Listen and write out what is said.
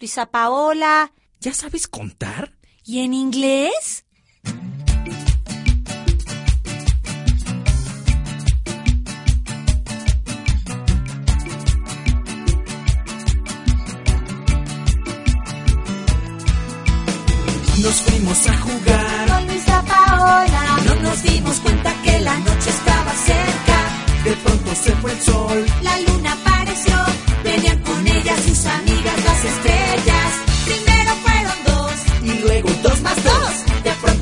Luisa Paola. ¿Ya sabes contar? ¿Y en inglés? Nos fuimos a jugar Con Luisa Paola. y no nos dimos cuenta que la noche estaba cerca. De pronto se fue el sol. La luna